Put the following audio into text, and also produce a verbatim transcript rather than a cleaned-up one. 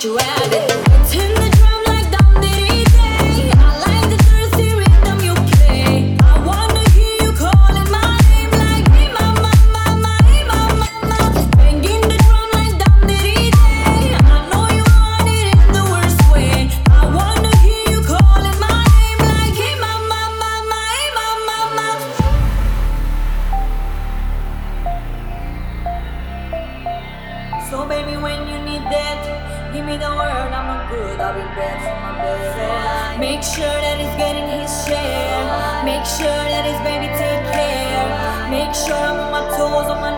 you have it. Turn the drum like dum diddy day. I like the thirsty rhythm you play. I wanna hear you calling my name like hey mama, mama, hey mama, mama. Banging the drum like dum diddy day. I know you want it in the worst way. I wanna hear you calling my name like hey mama, mama, hey mama, mama. So baby, when you need that, give me the word, I'm a good, I'll be bad for my baby. Make sure that he's getting his share. Make sure that his baby take care. Make sure I'm on my toes, on my